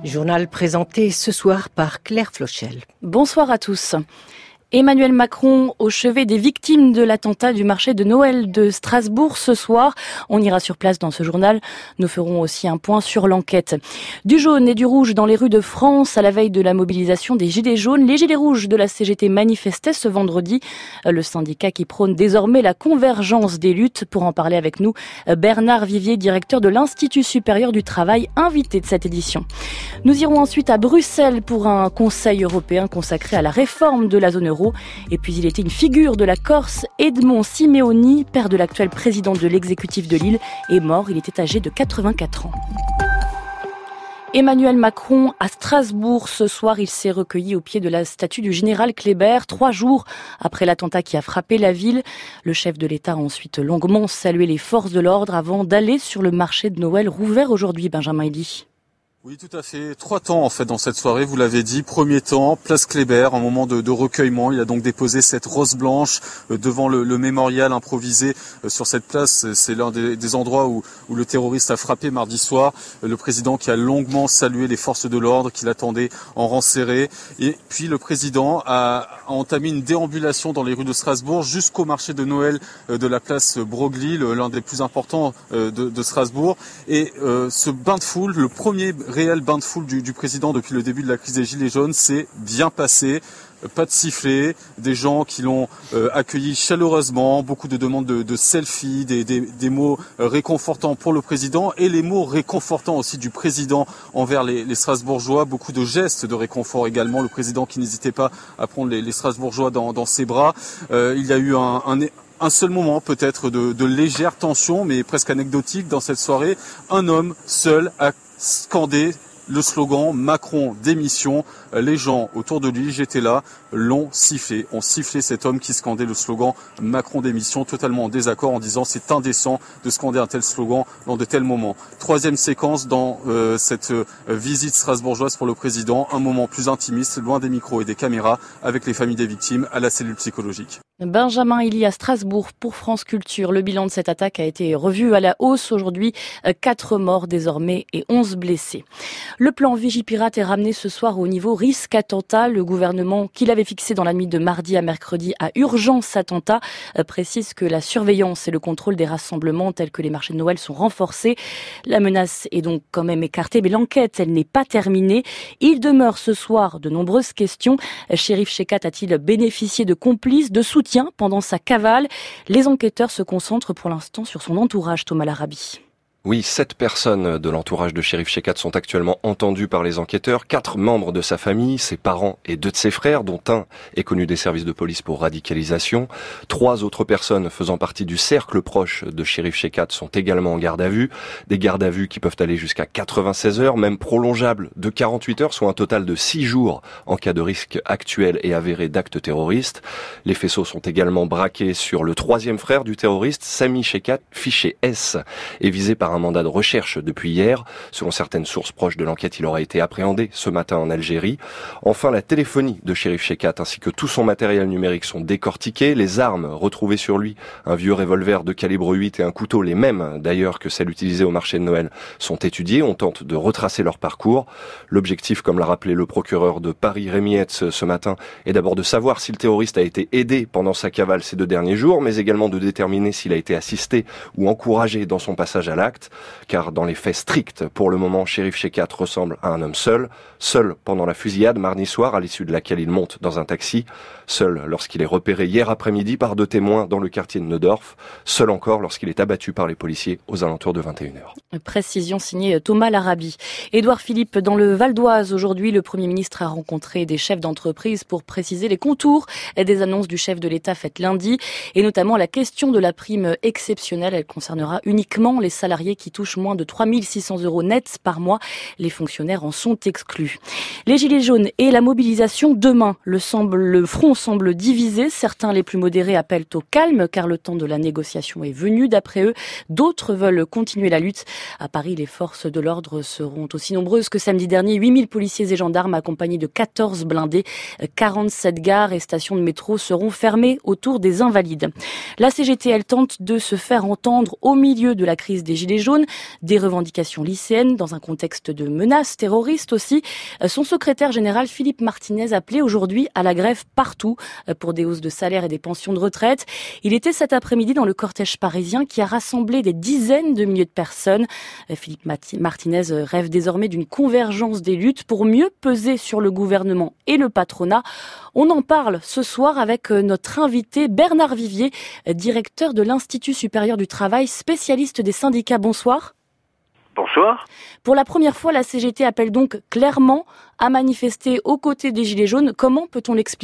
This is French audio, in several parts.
Journal présenté ce soir par Claire Flochel. Bonsoir à tous. Emmanuel Macron au chevet des victimes de l'attentat du marché de Noël de Strasbourg ce soir. On ira sur place dans ce journal. Nous ferons aussi un point sur l'enquête. Du jaune et du rouge dans les rues de France à la veille de la mobilisation des Gilets jaunes. Les Gilets rouges de la CGT manifestaient ce vendredi. Le syndicat qui prône désormais la convergence des luttes. Pour en parler avec nous, Bernard Vivier, directeur de l'Institut supérieur du travail, invité de cette édition. Nous irons ensuite à Bruxelles pour un conseil européen consacré à la réforme de la zone euro. Et puis il était une figure de la Corse, Edmond Simeoni, père de l'actuel président de l'exécutif de Lille, est mort. Il était âgé de 84 ans. Emmanuel Macron à Strasbourg. Ce soir, il s'est recueilli au pied de la statue du général Kléber, 3 jours après l'attentat qui a frappé la ville. Le chef de l'État a ensuite longuement salué les forces de l'ordre avant d'aller sur le marché de Noël rouvert aujourd'hui, Benjamin Elie. Oui, tout à fait. 3 temps, en fait, dans cette soirée, vous l'avez dit. Premier temps, place Kléber, un moment de recueillement. Il a donc déposé cette rose blanche devant le mémorial improvisé sur cette place. C'est l'un des endroits où le terroriste a frappé mardi soir. Le président qui a longuement salué les forces de l'ordre, qui l'attendaient en rang serré. Et puis, le président a entamé une déambulation dans les rues de Strasbourg jusqu'au marché de Noël de la place Broglie, l'un des plus importants de Strasbourg. Et ce bain de foule, le premier réel bain de foule du président depuis le début de la crise des Gilets jaunes, s'est bien passé. Pas de sifflet, des gens qui l'ont accueilli chaleureusement, beaucoup de demandes de selfies, des mots réconfortants pour le président et les mots réconfortants aussi du président envers les Strasbourgeois, beaucoup de gestes de réconfort également, le président qui n'hésitait pas à prendre les Strasbourgeois dans ses bras. Il y a eu un seul moment peut-être de légère tension, mais presque anecdotique dans cette soirée. Un homme seul a scandé le slogan Macron démission. Les gens autour de lui, j'étais là, l'ont sifflé. On sifflé cet homme qui scandait le slogan Macron démission, totalement en désaccord, en disant c'est indécent de scander un tel slogan dans de tels moments. 3e séquence dans cette visite strasbourgeoise pour le président, un moment plus intimiste, loin des micros et des caméras, avec les familles des victimes à la cellule psychologique. Benjamin Elie à Strasbourg pour France Culture. Le bilan de cette attaque a été revu à la hausse aujourd'hui. 4 morts désormais et 11 blessés. Le plan Vigipirate est ramené ce soir au niveau risque attentat. Le gouvernement qui l'avait fixé dans la nuit de mardi à mercredi à urgence attentat précise que la surveillance et le contrôle des rassemblements tels que les marchés de Noël sont renforcés. La menace est donc quand même écartée, mais l'enquête, elle n'est pas terminée. Il demeure ce soir de nombreuses questions. Chérif Chekat a-t-il bénéficié de complices, de soutien pendant sa cavale? Les enquêteurs se concentrent pour l'instant sur son entourage, Thomas Larabi. Oui, 7 personnes de l'entourage de Chérif Chekat sont actuellement entendues par les enquêteurs. 4 membres de sa famille, ses parents et 2 de ses frères, dont un est connu des services de police pour radicalisation. 3 autres personnes faisant partie du cercle proche de Chérif Chekat sont également en garde à vue. Des gardes à vue qui peuvent aller jusqu'à 96 heures, même prolongeables de 48 heures, soit un total de 6 jours en cas de risque actuel et avéré d'actes terroristes. Les faisceaux sont également braqués sur le 3e frère du terroriste, Sami Chekat, fiché S, et visé par un mandat de recherche depuis hier. Selon certaines sources proches de l'enquête, il aurait été appréhendé ce matin en Algérie. Enfin, la téléphonie de Chérif Chekat ainsi que tout son matériel numérique sont décortiqués. Les armes retrouvées sur lui, un vieux revolver de calibre 8 et un couteau, les mêmes d'ailleurs que celles utilisées au marché de Noël, sont étudiés. On tente de retracer leur parcours. L'objectif, comme l'a rappelé le procureur de Paris, Rémi Hetz, ce matin, est d'abord de savoir si le terroriste a été aidé pendant sa cavale ces 2 derniers jours, mais également de déterminer s'il a été assisté ou encouragé dans son passage à l'acte. Car dans les faits stricts, pour le moment, Chérif Chekat ressemble à un homme seul pendant la fusillade mardi soir, à l'issue de laquelle il monte dans un taxi, seul lorsqu'il est repéré hier après-midi par 2 témoins dans le quartier de Neudorf, seul encore lorsqu'il est abattu par les policiers aux alentours de 21h. Précision signée Thomas Larabi. Édouard Philippe, dans le Val d'Oise, aujourd'hui, le Premier ministre a rencontré des chefs d'entreprise pour préciser les contours des annonces du chef de l'État faites lundi, et notamment la question de la prime exceptionnelle. Elle concernera uniquement les salariés qui touchent moins de 3 600 € nets par mois. Les fonctionnaires en sont exclus. Les Gilets jaunes et la mobilisation demain. Le front semble divisé. Certains, les plus modérés, appellent au calme car le temps de la négociation est venu. D'après eux, d'autres veulent continuer la lutte. À Paris, les forces de l'ordre seront aussi nombreuses que samedi dernier. 8000 policiers et gendarmes accompagnés de 14 blindés. 47 gares et stations de métro seront fermées autour des Invalides. La CGT, elle tente de se faire entendre au milieu de la crise des Gilets jaunes, des revendications lycéennes dans un contexte de menaces terroristes aussi. Son secrétaire général Philippe Martinez appelait aujourd'hui à la grève partout pour des hausses de salaire et des pensions de retraite. Il était cet après-midi dans le cortège parisien qui a rassemblé des dizaines de milliers de personnes. Philippe Martinez rêve désormais d'une convergence des luttes pour mieux peser sur le gouvernement et le patronat. On en parle ce soir avec notre invité Bernard Vivier, directeur de l'Institut supérieur du travail, spécialiste des syndicats. Bonsoir. Bonsoir. Pour la première fois, la CGT appelle donc clairement à manifester aux côtés des Gilets jaunes. Comment peut-on l'expliquer ?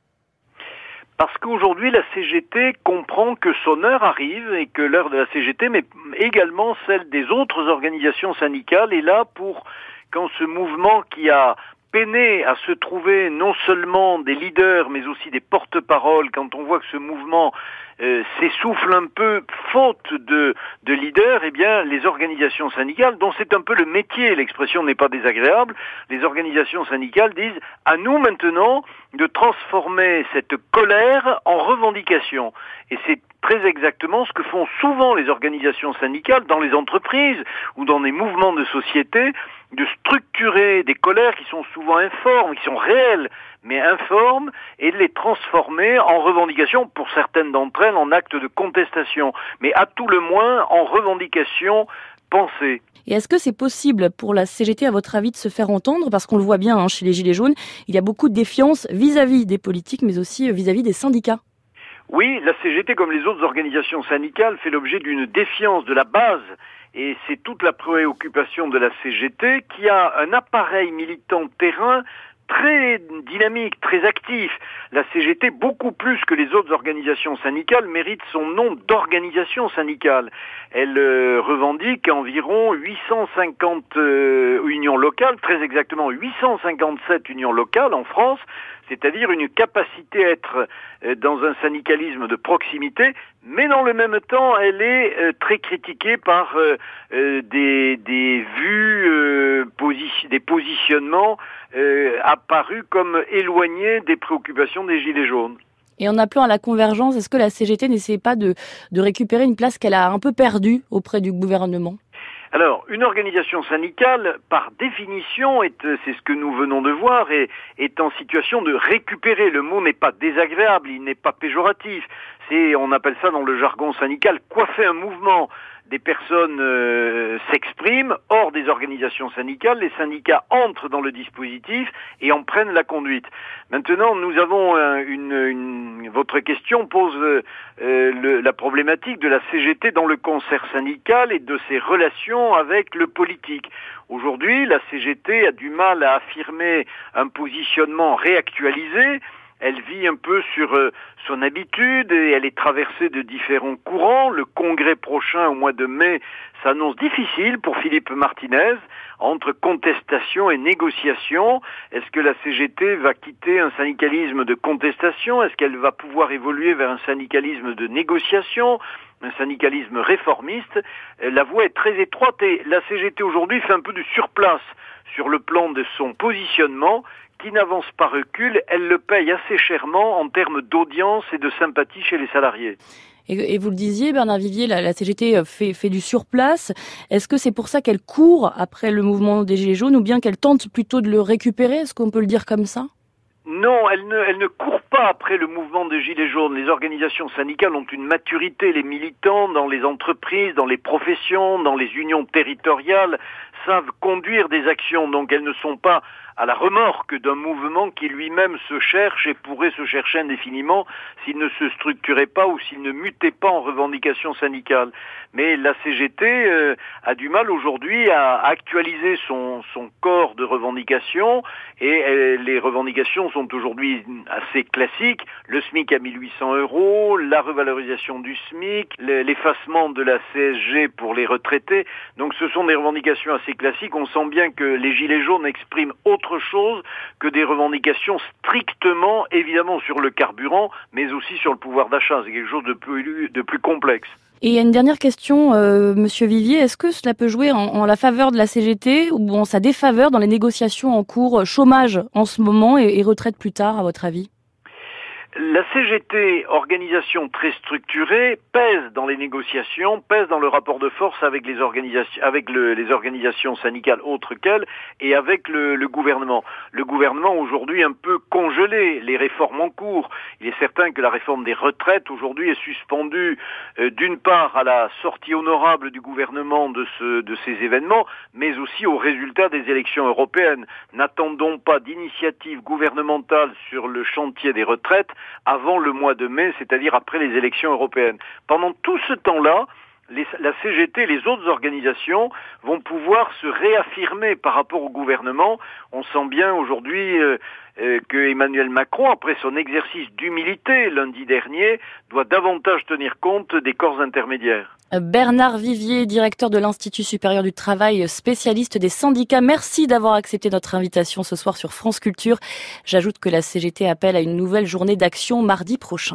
Parce qu'aujourd'hui, la CGT comprend que son heure arrive et que l'heure de la CGT, mais également celle des autres organisations syndicales, est là pour, quand ce mouvement qui a peiné à se trouver non seulement des leaders, mais aussi des porte-paroles, quand on voit que ce mouvement s'essouffle un peu, faute de leaders, eh bien, les organisations syndicales, dont c'est un peu le métier, l'expression n'est pas désagréable, les organisations syndicales disent « à nous maintenant de transformer cette colère en revendication ». Et c'est très exactement ce que font souvent les organisations syndicales dans les entreprises ou dans des mouvements de société, de structurer des colères qui sont souvent informes, qui sont réelles, mais informes, et de les transformer en revendications, pour certaines d'entre elles, en actes de contestation, mais à tout le moins en revendications pensées. Et est-ce que c'est possible pour la CGT, à votre avis, de se faire entendre ? Parce qu'on le voit bien chez les Gilets jaunes, il y a beaucoup de défiance vis-à-vis des politiques, mais aussi vis-à-vis des syndicats. Oui, la CGT, comme les autres organisations syndicales, fait l'objet d'une défiance de la base. Et c'est toute la préoccupation de la CGT qui a un appareil militant terrain très dynamique, très actif. La CGT, beaucoup plus que les autres organisations syndicales, mérite son nom d'organisation syndicale. Elle revendique environ 850 unions locales, très exactement 857 unions locales en France, c'est-à-dire une capacité à être dans un syndicalisme de proximité, mais dans le même temps, elle est très critiquée par des vues, des positionnements apparus comme éloignés des préoccupations des Gilets jaunes. Et en appelant à la convergence, est-ce que la CGT n'essaie pas de récupérer une place qu'elle a un peu perdue auprès du gouvernement ? Alors, une organisation syndicale, par définition, c'est ce que nous venons de voir, est en situation de récupérer. Le mot n'est pas désagréable, il n'est pas péjoratif. On appelle ça dans le jargon syndical, coiffer un mouvement. Des personnes s'expriment hors des organisations syndicales, les syndicats entrent dans le dispositif et en prennent la conduite. Maintenant, nous avons votre question pose la problématique de la CGT dans le concert syndical et de ses relations avec le politique. Aujourd'hui, la CGT a du mal à affirmer un positionnement réactualisé. Elle vit un peu sur son habitude et elle est traversée de différents courants. Le congrès prochain, au mois de mai, s'annonce difficile pour Philippe Martinez, entre contestation et négociation. Est-ce que la CGT va quitter un syndicalisme de contestation ? Est-ce qu'elle va pouvoir évoluer vers un syndicalisme de négociation ? Un syndicalisme réformiste? La voie est très étroite et la CGT aujourd'hui fait un peu du surplace sur le plan de son positionnement, qui n'avance pas recul, elle le paye assez chèrement en termes d'audience et de sympathie chez les salariés. Et vous le disiez, Bernard Vivier, la CGT fait du surplace. Est-ce que c'est pour ça qu'elle court après le mouvement des Gilets jaunes ou bien qu'elle tente plutôt de le récupérer ? Est-ce qu'on peut le dire comme ça ? Non, elle ne court pas après le mouvement des Gilets jaunes. Les organisations syndicales ont une maturité. Les militants dans les entreprises, dans les professions, dans les unions territoriales savent conduire des actions. Donc elles ne sont pas à la remorque d'un mouvement qui lui-même se cherche et pourrait se chercher indéfiniment s'il ne se structurait pas ou s'il ne mutait pas en revendications syndicales. Mais la CGT a du mal aujourd'hui à actualiser son corps de revendications et les revendications sont aujourd'hui assez classiques. Le SMIC à 1800 €, la revalorisation du SMIC, l'effacement de la CSG pour les retraités. Donc ce sont des revendications assez classiques. On sent bien que les Gilets jaunes expriment autre chose que des revendications strictement, évidemment, sur le carburant, mais aussi sur le pouvoir d'achat. C'est quelque chose de plus complexe. Et il y a une dernière question, Monsieur Vivier. Est-ce que cela peut jouer en la faveur de la CGT ou en sa défaveur dans les négociations en cours chômage en ce moment et retraite plus tard, à votre avis ? La CGT, organisation très structurée, pèse dans les négociations, pèse dans le rapport de force avec les organisations syndicales autres qu'elles et avec le gouvernement. Le gouvernement aujourd'hui un peu congelé les réformes en cours. Il est certain que la réforme des retraites aujourd'hui est suspendue d'une part à la sortie honorable du gouvernement de ces événements, mais aussi aux résultats des élections européennes. N'attendons pas d'initiative gouvernementale sur le chantier des retraites avant le mois de mai, c'est-à-dire après les élections européennes. Pendant tout ce temps-là, la CGT et les autres organisations vont pouvoir se réaffirmer par rapport au gouvernement. On sent bien aujourd'hui que Emmanuel Macron, après son exercice d'humilité lundi dernier, doit davantage tenir compte des corps intermédiaires. Bernard Vivier, directeur de l'Institut supérieur du travail, spécialiste des syndicats. Merci d'avoir accepté notre invitation ce soir sur France Culture. J'ajoute que la CGT appelle à une nouvelle journée d'action mardi prochain.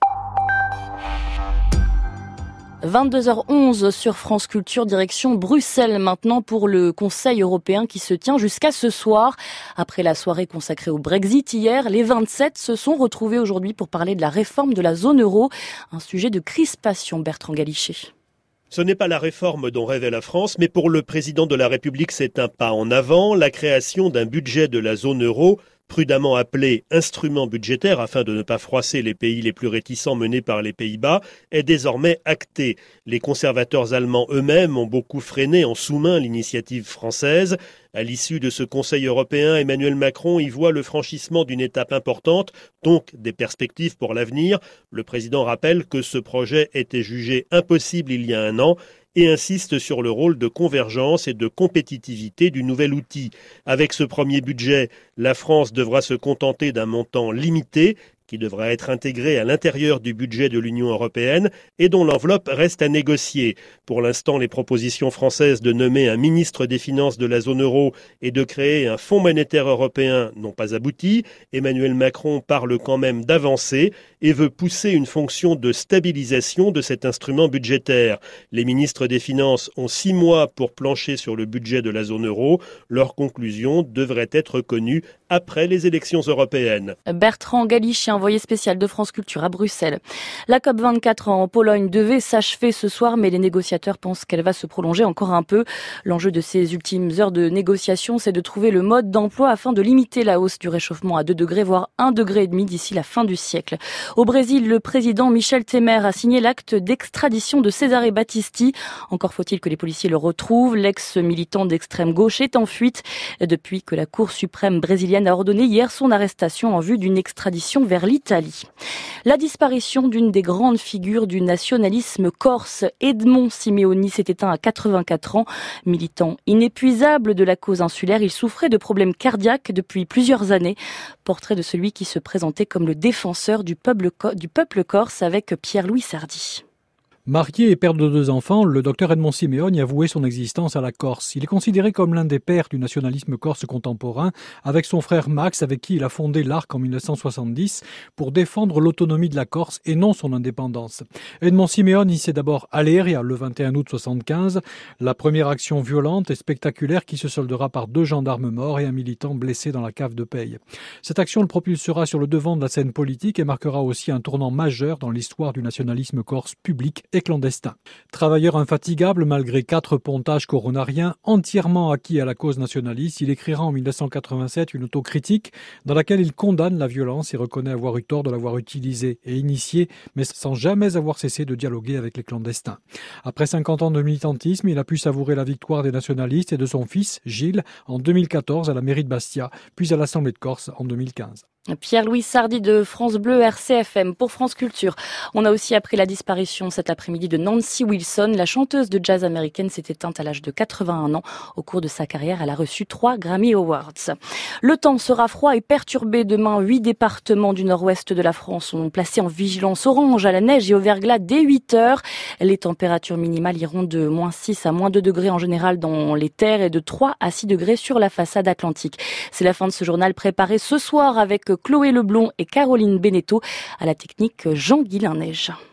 22h11 sur France Culture, direction Bruxelles maintenant pour le Conseil européen qui se tient jusqu'à ce soir. Après la soirée consacrée au Brexit hier, les 27 se sont retrouvés aujourd'hui pour parler de la réforme de la zone euro, un sujet de crispation. Bertrand Galichet. Ce n'est pas la réforme dont rêvait la France, mais pour le président de la République, c'est un pas en avant, la création d'un budget de la zone euro, prudemment appelé instrument budgétaire afin de ne pas froisser les pays les plus réticents menés par les Pays-Bas, est désormais actée. Les conservateurs allemands eux-mêmes ont beaucoup freiné en sous-main l'initiative française. À l'issue de ce Conseil européen, Emmanuel Macron y voit le franchissement d'une étape importante, donc des perspectives pour l'avenir. Le président rappelle que ce projet était jugé impossible il y a un an et insiste sur le rôle de convergence et de compétitivité du nouvel outil. Avec ce premier budget, la France devra se contenter d'un montant limité qui devra être intégré à l'intérieur du budget de l'Union européenne et dont l'enveloppe reste à négocier. Pour l'instant, les propositions françaises de nommer un ministre des Finances de la zone euro et de créer un fonds monétaire européen n'ont pas abouti. Emmanuel Macron parle quand même d'avancées et veut pousser une fonction de stabilisation de cet instrument budgétaire. Les ministres des Finances ont 6 mois pour plancher sur le budget de la zone euro. Leurs conclusions devraient être connues après les élections européennes. Bertrand Galichet, envoyé spécial de France Culture à Bruxelles. La COP24 en Pologne devait s'achever ce soir, mais les négociateurs pensent qu'elle va se prolonger encore un peu. L'enjeu de ces ultimes heures de négociation, c'est de trouver le mode d'emploi afin de limiter la hausse du réchauffement à 2 degrés, voire 1,5 degré d'ici la fin du siècle. Au Brésil, le président Michel Temer a signé l'acte d'extradition de Cesare Battisti. Encore faut-il que les policiers le retrouvent. L'ex-militant d'extrême gauche est en fuite depuis que la Cour suprême brésilienne a ordonné hier son arrestation en vue d'une extradition vers l'Italie. La disparition d'une des grandes figures du nationalisme corse, Edmond Simeoni, s'est éteint à 84 ans. Militant inépuisable de la cause insulaire, il souffrait de problèmes cardiaques depuis plusieurs années. Portrait de celui qui se présentait comme le défenseur du peuple corse avec Pierre-Louis Sardy. Marié et père de 2 enfants, le docteur Edmond Simeoni a voué son existence à la Corse. Il est considéré comme l'un des pères du nationalisme corse contemporain, avec son frère Max, avec qui il a fondé l'ARC en 1970 pour défendre l'autonomie de la Corse et non son indépendance. Edmond Simeoni, c'est d'abord Aléria, le 21 août 1975, la première action violente et spectaculaire qui se soldera par 2 gendarmes morts et un militant blessé dans la cave de Peille. Cette action le propulsera sur le devant de la scène politique et marquera aussi un tournant majeur dans l'histoire du nationalisme corse public et clandestin. Travailleur infatigable malgré 4 pontages coronariens, entièrement acquis à la cause nationaliste, il écrira en 1987 une autocritique dans laquelle il condamne la violence et reconnaît avoir eu tort de l'avoir utilisée et initiée, mais sans jamais avoir cessé de dialoguer avec les clandestins. Après 50 ans de militantisme, il a pu savourer la victoire des nationalistes et de son fils, Gilles, en 2014 à la mairie de Bastia, puis à l'Assemblée de Corse en 2015. Pierre-Louis Sardy de France Bleu RCFM pour France Culture. On a aussi appris la disparition cet après-midi de Nancy Wilson. La chanteuse de jazz américaine s'est éteinte à l'âge de 81 ans. Au cours de sa carrière, elle a reçu 3 Grammy Awards. Le temps sera froid et perturbé demain. 8 départements du nord-ouest de la France sont placés en vigilance orange à la neige et au verglas dès 8 heures. Les températures minimales iront de -6 à -2 degrés en général dans les terres et de 3 à 6 degrés sur la façade atlantique. C'est la fin de ce journal préparé ce soir avec Chloé Leblond et Caroline Beneteau, à la technique Jean-Guilain Neige.